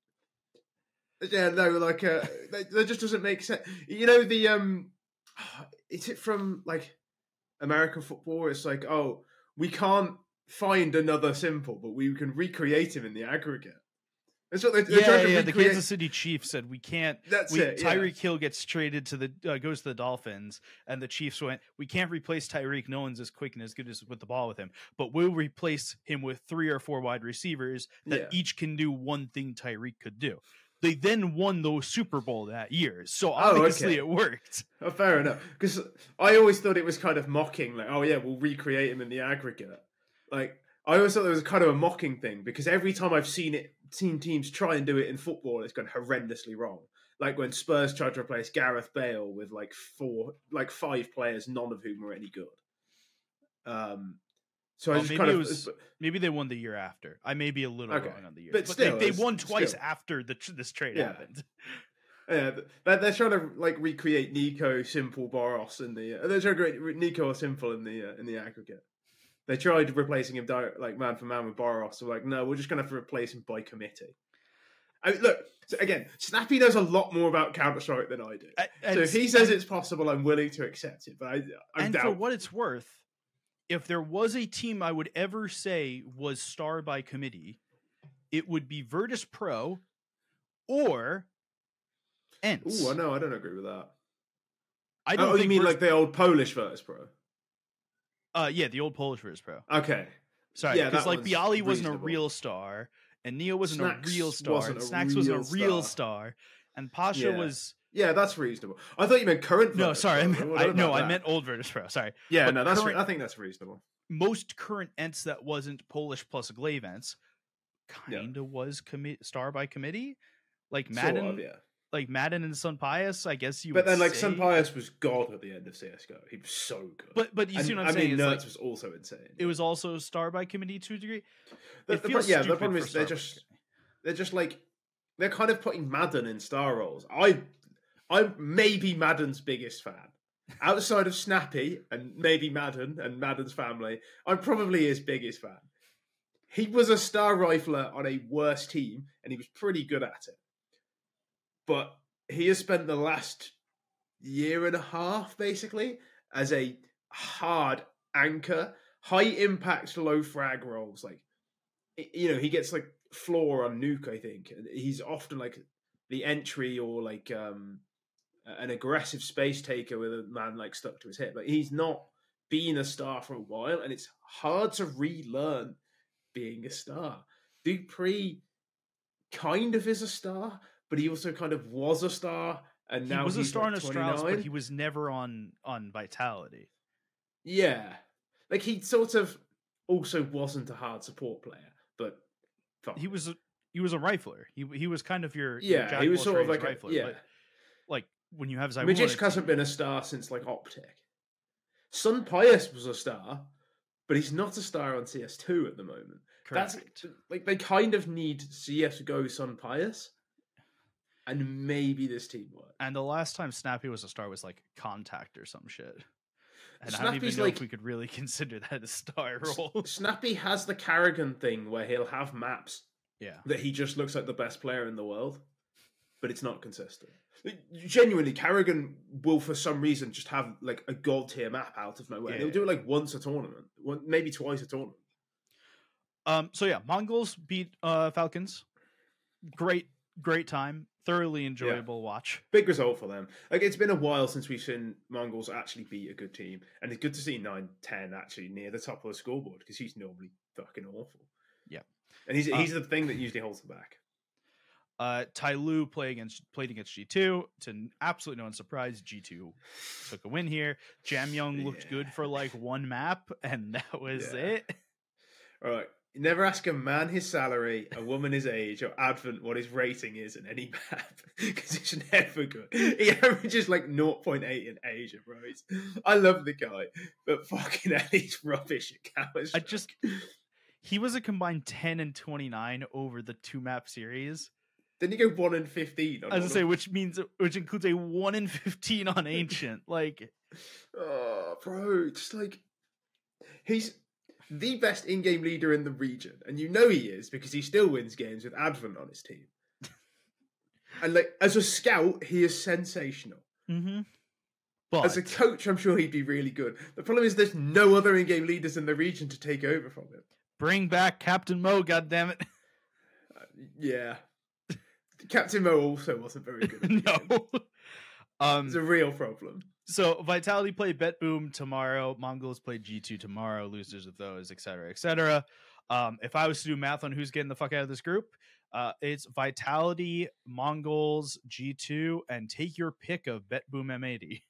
Yeah, no, like uh, that, that just doesn't make sense. You know the um, is it from like American football? It's like, oh, we can't find another Simple, but we can recreate him in the aggregate. That's what they're, they're yeah, trying to yeah. recreate. The Kansas City Chiefs said we can't. That's we, it. Yeah. Tyreek Hill gets traded to the uh, goes to the Dolphins, and the Chiefs went, we can't replace Tyreek. No one's as quick and as good as with the ball with him, but we'll replace him with three or four wide receivers that Yeah. each can do one thing Tyreek could do. They then won the Super Bowl that year, so obviously oh, okay. it worked. Oh, fair enough. Because I always thought it was kind of mocking, like, oh yeah, we'll recreate him in the aggregate. Like, I always thought it was kind of a mocking thing because every time I've seen it, seen teams try and do it in football, it's gone horrendously wrong. Like when Spurs tried to replace Gareth Bale with like four, like five players, none of whom were any good. Um, so well, I just maybe kind of was, maybe they won the year after. I may be a little okay. wrong on the year, but, but still, they, they won twice still. after the this trade yeah. happened. Yeah, they're, they're trying to like recreate Nico, Simple, Boros in the. Uh, they're trying to create Nico or Simple in the uh, in the aggregate. They tried replacing him direct, like man for man with Boros. So like, no, we're just going to have to replace him by committee. I mean, look, so again, Snappy knows a lot more about Counter-Strike than I do. And, so if he says it's possible, I'm willing to accept it. But I, I and doubt. for what it's worth, if there was a team I would ever say was star by committee, it would be Virtus Pro or Ents. Ooh, I know. I don't agree with that. I don't oh, think you mean Virtus... like the old Polish Virtus Pro? Uh, yeah, the old Polish Virtus Pro. Okay. Sorry, yeah, because like Bialy wasn't reasonable. a real star, and Neo wasn't Snacks a real star, wasn't and a Snacks real wasn't a real star. star, and Pasha Yeah. was. Yeah, that's reasonable. I thought you meant current. No, Virtus sorry, I Pro. meant, What I, about no, I that? meant old Virtus Pro. Sorry. Yeah, but no, that's. current, I think that's reasonable. Most current Ents that wasn't Polish plus Glaive Ents kind of yeah. was commi- star by committee, like Madden. Sort of, yeah. like Madden and Sun Pius, I guess you. But would then, like, say, Sun Pius was god at the end of C S G O. He was so good. But but you and, see what I'm I saying? mean, is Nerds like, was also insane. it was also star by committee to a degree. The, It the, feels yeah, the stupid problem for is they're Star by just committee. they're just like they're kind of putting Madden in star roles. I I'm maybe Madden's biggest fan. Outside of Snappy and maybe Madden and Madden's family, I'm probably his biggest fan. He was a star rifler on a worse team, and he was pretty good at it. But he has spent the last year and a half, basically, as a hard anchor, high impact, low frag roles. Like, you know, he gets like floor on Nuke, I think. He's often like the entry or like um, an aggressive space taker with a man like stuck to his hip. Like, he's not been a star for a while, and it's hard to relearn being a star. Dupree kind of is a star, but he also kind of was a star, and He now was a he's star like in Astralis, but twenty-nine. he was never on on Vitality. Yeah, like he sort of also wasn't a hard support player, but fine. He was a, he was a rifler. He he was kind of your yeah, your he was sort of like rifler. a, yeah. But like when you have Zywoon, Magisk hasn't been a star since like Optic. Sun Pius was a star, but he's not a star on C S two at the moment. correct. That's like they kind of need C S G O Sun Pius, and maybe this team works. And the last time Snappy was a star was like Contact or some shit. And I don't Snappy's even know like- if we could really consider that a star role. Snappy has the Carrigan thing where he'll have maps Yeah. that he just looks like the best player in the world, but it's not consistent. Genuinely, Carrigan will for some reason just have like a god tier map out of nowhere. Yeah. He'll do it like once a tournament, one, maybe twice a tournament. Um. So yeah, Mongols beat uh Falcons. Great, great time. Thoroughly enjoyable watch. Big result for them. Like, it's been a while since we've seen Mongols actually beat a good team, and it's good to see nine ten actually near the top of the scoreboard because he's normally fucking awful. Yeah. And he's Uh, he's the thing that usually holds them back. Uh, Tai Lu play against played against G two. To absolutely no one's surprise, G two took a win here. Jam Young looked Yeah. good for like one map, and that was Yeah. it. All right. You never ask a man his salary, a woman his age, or Advent what his rating is in any map because it's never good. He averages like zero point eight in Asia, bro. It's, I love the guy, but fucking hell, he's rubbish at Counter I just he was a combined ten and twenty-nine over the two map series. Didn't he go one and fifteen? On As I one say, of- which means which includes a one in fifteen on Ancient. Like, Oh, bro, just like he's the best in-game leader in the region, and you know he is because he still wins games with Advent on his team. And like as a scout, he is sensational. mm-hmm. But As a coach, I'm sure he'd be really good. The problem is there's no other in-game leaders in the region to take over from him. bring back Captain Mo, goddammit. Uh, yeah. Captain Mo also wasn't very good. At the game. No. um It's a real problem. So Vitality play Bet Boom tomorrow. Mongols play G two tomorrow. Losers of those, et cetera, et cetera. Um, if I was to do math on who's getting the fuck out of this group, uh, it's Vitality, Mongols, G two, and take your pick of Bet Boom M eighty.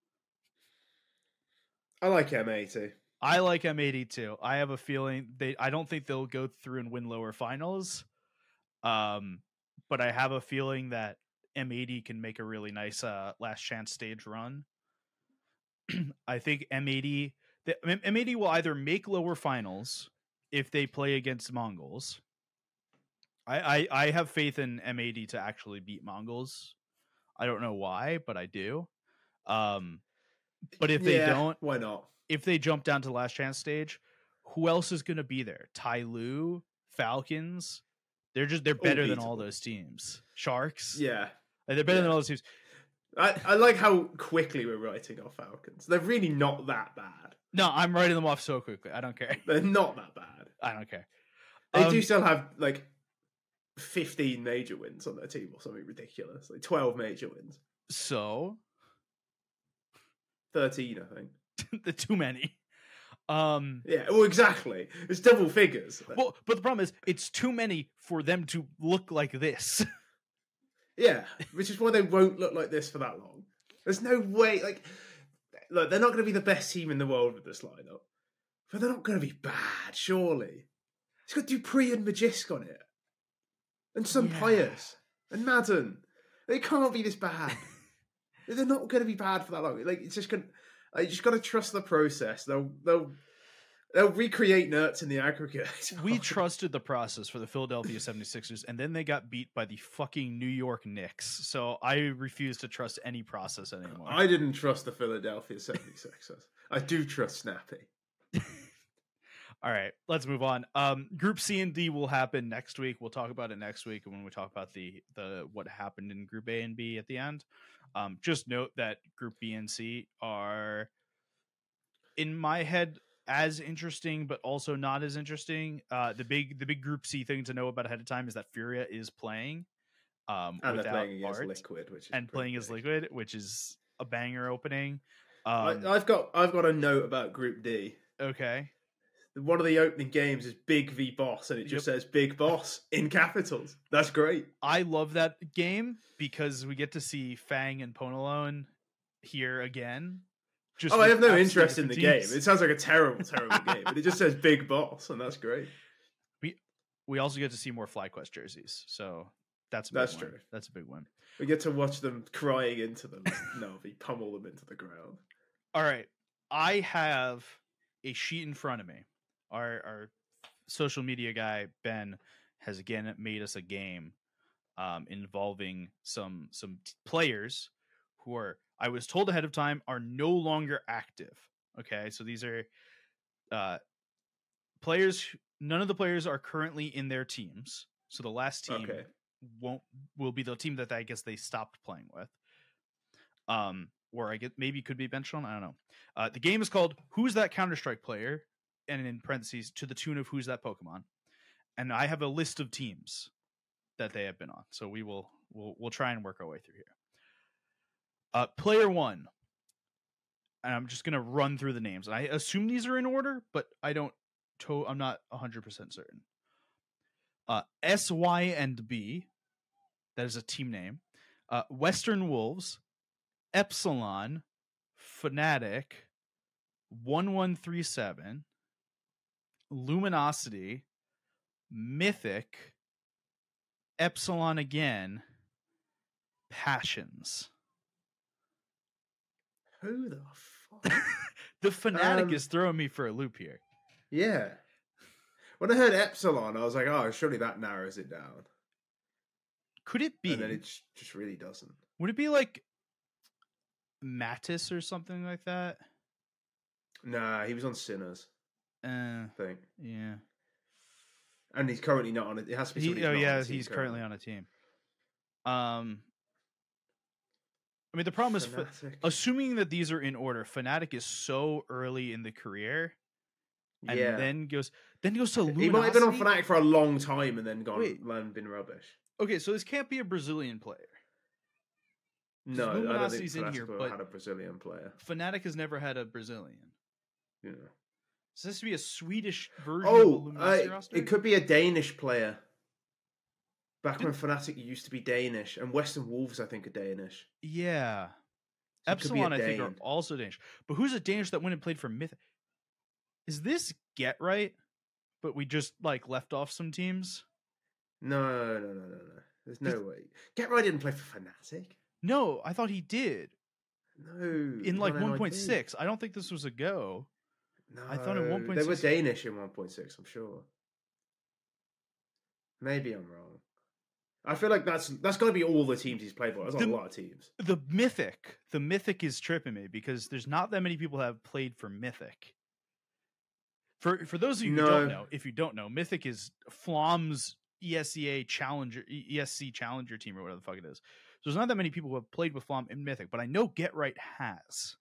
I like M eighty. I like M eighty too. I have a feeling they. I don't think they'll go through and win lower finals. Um, but I have a feeling that M eighty can make a really nice uh, last chance stage run. I think M eighty the, M eighty will either make lower finals if they play against Mongols. I, I, I have faith in M eighty to actually beat Mongols. I don't know why, but I do. Um, but if they Yeah, don't, why not? if they jump down to the last chance stage, who else is going to be there? Tai Lu, Falcons. They're just they're better than all beatable. those teams. Sharks. Yeah. Like, they're better Yeah. than all those teams. I, I like how quickly we're writing off Falcons. They're really not that bad. No, I'm writing them off so quickly. I don't care. They're not that bad. I don't care. They Um, do still have like fifteen major wins on their team or something ridiculous. Like twelve major wins. So thirteen, I think. the too many. Um, Yeah, well, exactly. It's double figures. well, but the problem is it's too many for them to look like this. Yeah, which is why they won't look like this for that long. There's no way, like, look, they're not going to be the best team in the world with this lineup, but they're not going to be bad, surely. It's got Dupree and Magisk on it, and some Yeah. Pius and Madden. They can't be this bad. They're not going to be bad for that long. Like it's just going. You just got to trust the process. They'll they'll they'll recreate Nerds in the aggregate. We trusted the process for the Philadelphia seventy-sixers, and then they got beat by the fucking New York Knicks. So I refuse to trust any process anymore. I didn't trust the Philadelphia seventy-sixers. I do trust Snappy. All right, let's move on. Um, Group C and D will happen next week. We'll talk about it next week when we talk about the the what happened in Group A and B at the end. Um, just note that Group B and C are, in my head, as interesting, but also not as interesting. Uh, the big the big Group C thing to know about ahead of time is that Furia is playing, um, and without they're playing Art, as Liquid, which is and playing big. as Liquid, which is a banger opening. Um, I, I've got I've got a note about Group D. Okay. One of the opening games is Big v Boss, and it just yep. says Big Boss in capitals. That's great. I love that game because we get to see Fang and Ponalone here again. Just oh, I have no interest in the teams. game. It sounds like a terrible, terrible game, but it just says Big Boss, and that's great. We we also get to see more FlyQuest jerseys, so that's a big that's win. true. That's a big win. We get to watch them crying into them. No, we pummel them into the ground. All right, I have a sheet in front of me. Our our social media guy Ben has again made us a game um, involving some some t- players who are, I was told ahead of time, are no longer active. Okay, so these are uh, players. None of the players are currently in their teams. So the last team okay. won't will be the team that I guess they stopped playing with. Um, or I get maybe could be benched on. I don't know. Uh, the game is called Who's That Counter-Strike Player? And in parentheses, to the tune of Who's That Pokemon? And I have a list of teams that they have been on. So we will we'll we'll try and work our way through here. Uh, player one. And I'm just gonna run through the names. And I assume these are in order, but I don't to- I'm not one hundred percent certain. Uh, S Y and B. That is a team name. Uh, Western Wolves, Epsilon, Fnatic, one one three seven, Luminosity, Mythic, Epsilon again, Passions. Who the fuck? The Fnatic um, is throwing me for a loop here. Yeah. When I heard Epsilon, I was like, oh, surely that narrows it down. Could it be? And then it just really doesn't. Would it be like Mattis or something like that? Nah, he was on Sinners. Uh, I think. Yeah. And he's currently not on it. It has to be he, Oh, not yeah, on he's currently. currently on a team. Um, I mean, the problem Fnatic. is, assuming that these are in order, Fnatic is so early in the career, and yeah. then goes then goes to Luminosity. He might have been on Fnatic for a long time and then gone Wait. and been rubbish. Okay, so this can't be a Brazilian player. No, I don't think Luminosity's in here, but had a Brazilian player. Fnatic has never had a Brazilian. Yeah. So this to be a Swedish version oh, of a Luminosity uh, roster? It could be a Danish player. Back when Fnatic used to be Danish, and Western Wolves, I think, are Danish. Yeah. So Epsilon, I think, are also Danish. But who's a Danish that went and played for Mythic? Is this Get Right? But we just, like, left off some teams? No, no, no, no, no. There's no way. Get Right didn't play for Fnatic. No, I thought he did. No. In, like, one point six. I don't think this was a go. No. I thought in one point six. They were Danish in one point six, I'm sure. Maybe I'm wrong. I feel like that's that's got to be all the teams he's played for. That's the, a lot of teams. The Mythic. The Mythic is tripping me because there's not that many people that have played for Mythic. For for those of you no. who don't know, if you don't know, Mythic is Flom's E S C A Challenger, E S C Challenger team or whatever the fuck it is. So there's not that many people who have played with Flom in Mythic, but I know Get Right has.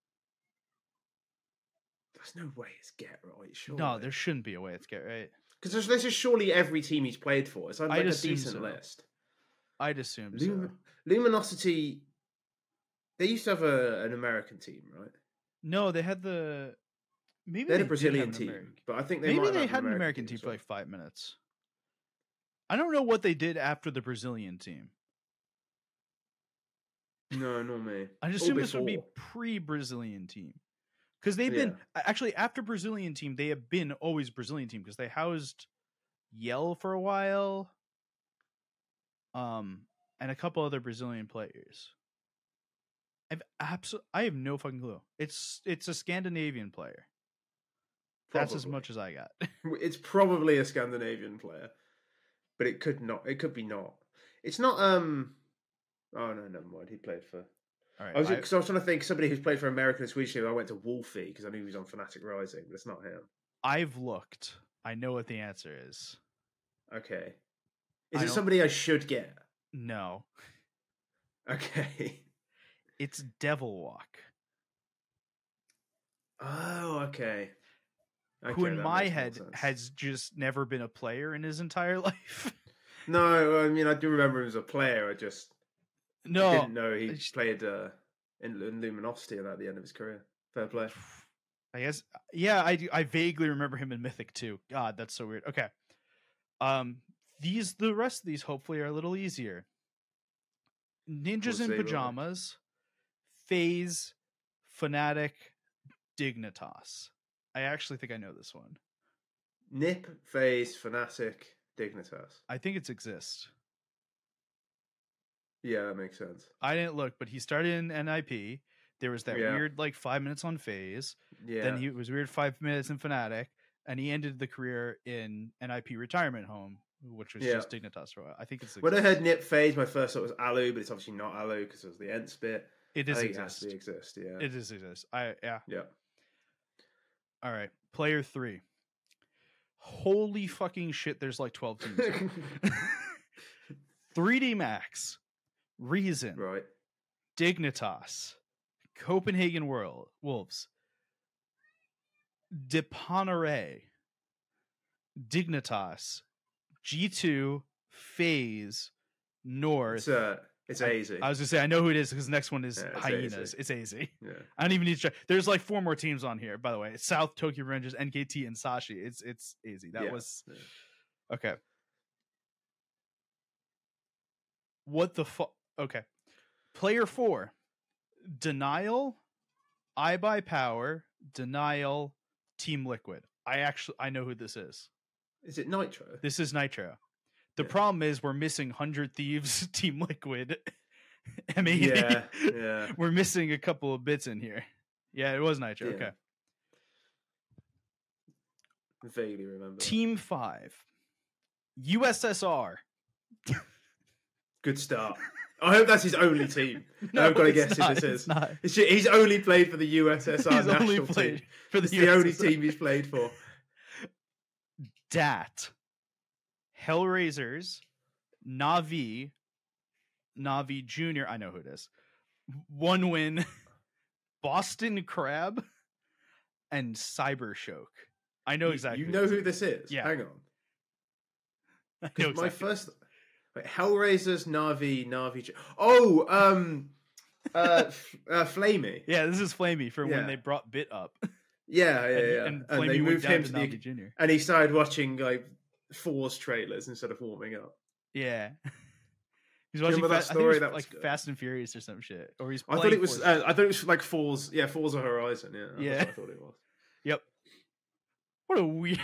There's no way it's Get Right, sure. No, there shouldn't be a way it's Get Right. Because this is surely every team he's played for. It's like I'd a decent so. list. I'd assume Lum- so. Luminosity, they used to have a, an American team, right? No, they had the... Maybe they had they a Brazilian team, American. But I think they maybe might they have had an American, American team, team for well. like five minutes. I don't know what they did after the Brazilian team. No, not me. I just assume this would be pre-Brazilian team. Because they've Yeah. been... Actually, after Brazilian team, they have been always Brazilian team because they housed Yell for a while. Um, and a couple other Brazilian players. I've absolutely, I have no fucking clue. It's it's a Scandinavian player. That's as Probably. much as I got. It's probably a Scandinavian player, but it could not. It could be not. It's not. Um. Oh no, never mind. He played for. All right, I was I, because I, was trying to think somebody who's played for American and Swedish team. I went to Wolfie because I knew he was on Fnatic Rising, but it's not him. I've looked. I know what the answer is. Okay. Is I it don't- somebody I should get? No, Okay. it's Devil Walk, Oh, okay. who Okay, in that my makes more head sense. has just never been a player in his entire life. No, I mean I do remember him as a player. I just No, didn't know he I just- played uh, in, in Luminosity and at the end of his career. Fair play. I guess yeah, I do, I vaguely remember him in Mythic too. God, that's so weird. Okay. Um these the rest of these hopefully are a little easier. Ninjas We'll in see, won't we? Pajamas, FaZe, Fnatic, Dignitas. I actually think I know this one. Nip, FaZe, Fnatic, Dignitas. I think it's Exist. Yeah, that makes sense. I didn't look, but he started in N I P. There was that Yeah. weird like five minutes on FaZe. Yeah. Then he was weird five minutes in Fnatic, and he ended the career in N I P retirement home, which was Yeah. just Dignitas for a while. I think it's When I Exist. heard Nip FaZe, my first thought was Alu, but it's obviously not Alu because it was the Ents bit. It I is think it has Exist. to be Exist. Yeah. It is Exist. I yeah. Yeah. All right. Player three. Holy fucking shit! There's like twelve teams. three D Max, Reason, Right. Dignitas, Copenhagen World Wolves, Deponere, Dignitas, G two, FaZe, North. It's uh, it's I- A Z. I was gonna say I know who it is because the next one is Yeah, it's Hyenas. A Z. It's A Z. Yeah. I don't even need to check. There's like four more teams on here, by the way. South, Tokyo Rangers, N K T, and Sashi. It's it's A Z. That Yeah. was Yeah. okay. What the fuck? Okay. Player four. Denial, I Buy Power, Denial, Team Liquid. I actually I know who this is. Is it Nitro? This is Nitro. The Yeah. problem is we're missing Hundred Thieves, Team Liquid, M A D. Yeah. Yeah. We're missing a couple of bits in here. Yeah, it was Nitro. Yeah. Okay. Vaguely remember. that. Team five. U S S R. Good start. I hope that's his only team. No, I've got to it's guess not, who this it's is. not. It's ju- He's only played for the U S S R He's national only played team. for the It's the only U S S R. team he's played for. D A T. Hellraisers. Navi. Navi Junior. I know who it is. One Win. Boston Crab. And Cybershock. I know You- exactly. You know who this is? Yeah. Hang on. I know 'Cause exactly. my first. Wait, Hellraisers, Navi, Navi. J- Oh, um, uh, F- uh, Flamey. Yeah, this is Flamey for Yeah. when they brought Bit up. Yeah, yeah, and, yeah. and And, Flamey they went moved down him to to the. Navi Junior. And he started watching like Force trailers instead of warming up. Yeah. He's you watching remember that Fa- I think it story? was, That was like good. Fast and Furious or some shit. Or he's I thought playing it was. Forza. Uh, I thought it was like Falls. Yeah, Forza Horizon. Yeah, that's Yeah. what I thought it was. Yep. What a weird.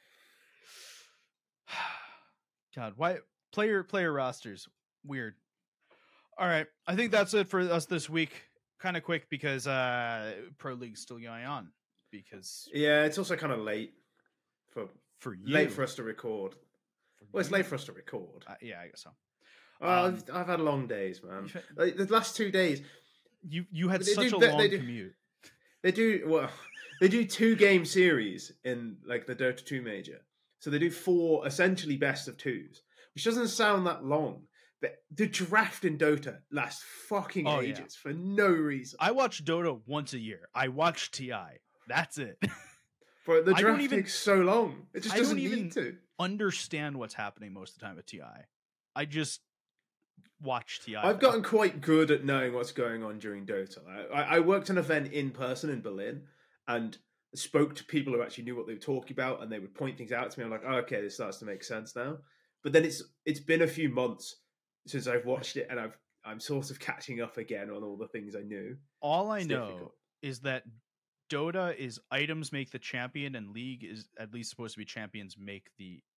God, why player player rosters weird. All right, I think that's it for us this week. Kind of quick because uh Pro League's still going on. Because Yeah, it's also kind of late for for you, late for us to record. for Well, it's you- late for us to record. Uh, yeah, I guess so. Oh, Um, I've, I've had long days, man. you've had- Like, the last two days, You you had They such do a be- long they do- commute. they do well. They do two game series in like the Dota two major, so they do four essentially best of twos, which doesn't sound that long. But the draft in Dota lasts fucking Oh, yeah. ages for no reason. I watch Dota once a year. I watch T I. That's it. But the I don't draft even- takes so long. It just I don't doesn't even- need to. Understand what's happening most of the time at T I. I just watch T I. I've gotten quite good at knowing what's going on during Dota. I, I worked an event in person in Berlin and spoke to people who actually knew what they were talking about, and they would point things out to me. I'm like, oh, okay, this starts to make sense now. But then it's it's been a few months since I've watched it, and I've I'm sort of catching up again on all the things I knew. All I It's know difficult. is that Dota is items make the champion, and League is at least supposed to be champions make the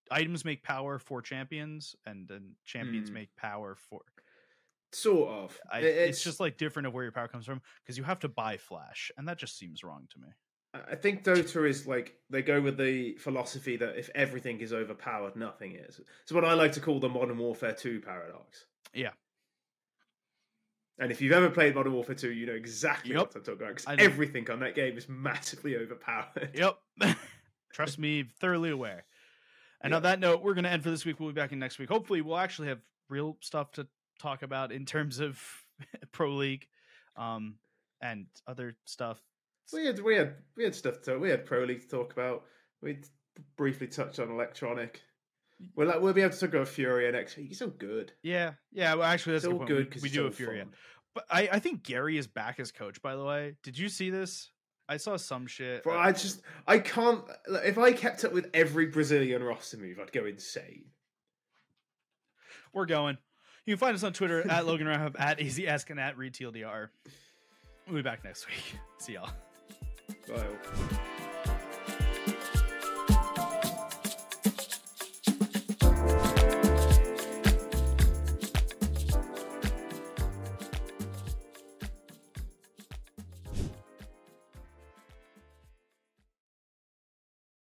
items make power for champions, and then champions Mm. make power for. Sort of. I, It- it's, just like different of where your power comes from because you have to buy flash, and that just seems wrong to me. I think Dota is like they go with the philosophy that if everything is overpowered, nothing is. It's what I like to call the Modern Warfare two paradox. Yeah. And if you've ever played Modern Warfare two, you know exactly Yep. what I'm talking about. I Because know. everything on that game is massively overpowered. Yep. Trust me, thoroughly aware. And Yeah. on that note, we're going to end for this week. We'll be back in next week. Hopefully, we'll actually have real stuff to talk about in terms of Pro League um, and other stuff. We had we had we had stuff to we had Pro League to talk about. We briefly touched on Electronic. We'll like, we'll be able to talk about Furia next week. He's so good. Yeah. Yeah. Well, actually, that's It's a all good point. good We- because We, do a Furia. But I, I think Gary is back as coach, by the way. Did you see this? I saw some shit. But uh, I just I can't. Like, if I kept up with every Brazilian roster move, I'd go insane. We're going. You can find us on Twitter at Logan Rahab, at AZAsk, and at ReadTLDR. We'll be back next week. See y'all. Bye.